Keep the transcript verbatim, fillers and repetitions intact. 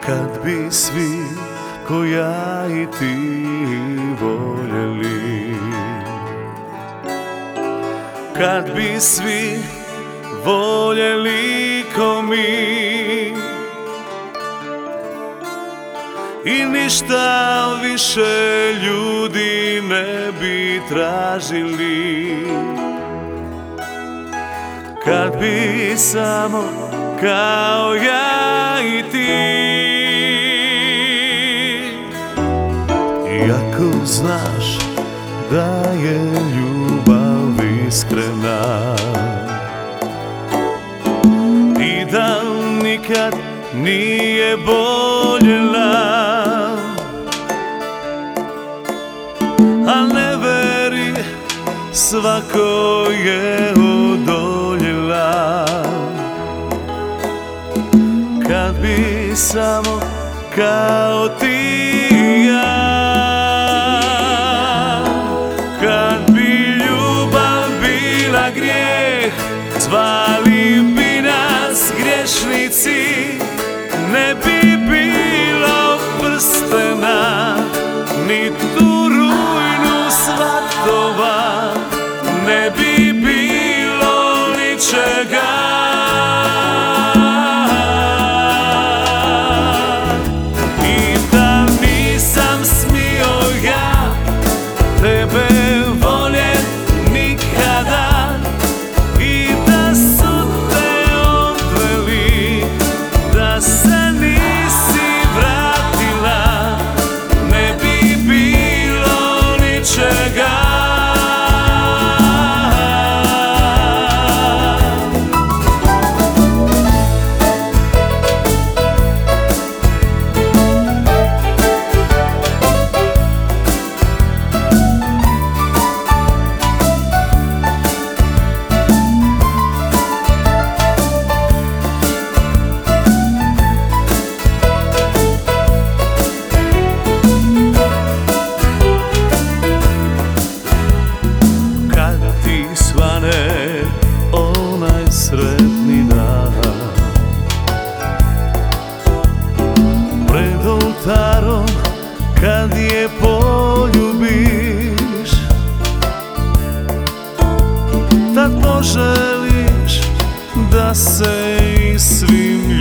Kad bi svi ko ja i ti voljeli, kad bi svi voljeli ko mi i ništa više ljudi ne bi tražili, kad bi samo kao ja i ti. Iako znaš da je ljubav iskrena i da nikad nije boljela, a ne veri, svako je odoljela. Kad bi samo kao ti i ja, kad bi ljubav bila grijeh, zvali bi nas griješnici, ne bi bilo prstena, ni tu rujnu svatova, ne bi bilo ničega. I da nisam smio ja tebe voljet nikada, i da su te odveli, da se nisi vratila, ne bi bilo ničega. Onaj sretni dan, pred oltarom kad je poljubiš, tad poželiš da se i svim